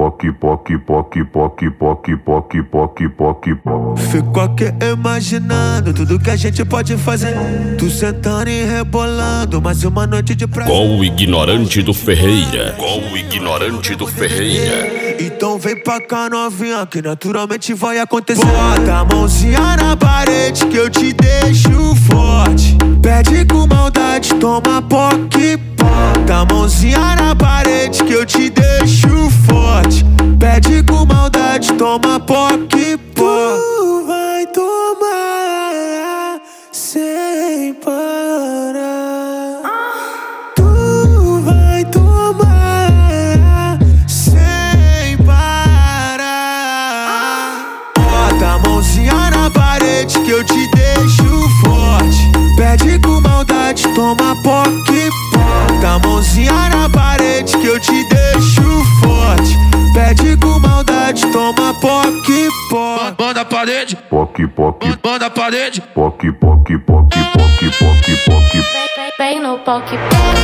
Fico aqui imaginando tudo que a gente pode fazer. Tu sentando e rebolando, mais uma noite de prazer. Com o ignorante do Ferreira. Então vem pra cá, novinha, que naturalmente vai acontecer. Bota a mãozinha na parede que eu te deixo forte. Pede com maldade, toma poque. Bota a mãozinha na parede que eu te deixo forte. Pede com maldade, toma poque. Tu vai tomar sem parar. Tu vai tomar sem parar. Bota a mãozinha na parede que eu te deixo forte. Pede com maldade, toma poque. Bota a mãozinha na parede que eu te deixo forte. Pede com maldade, toma poque. Banda a parede, banda a parede, Vem no poque.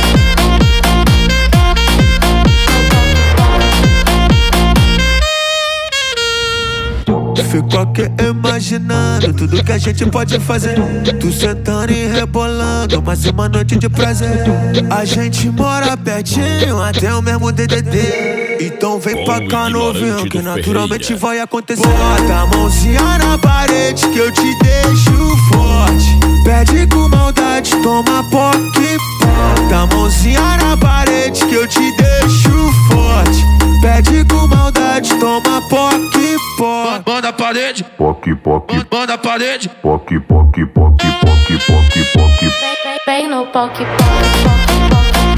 Fico aqui imaginando tudo que a gente pode fazer. Tu sentando e rebolando, mais uma noite de prazer. A gente mora pertinho, até o mesmo DDD. Então vem pra cá, novinho, que naturalmente vai acontecer. Bota a mãozinha na parede que eu te deixo forte. Pede com maldade, toma poque. Bota a mãozinha na parede que eu te deixo forte. Pede com maldade, toma poque. banda a parede, banda a parede, Vem no poque.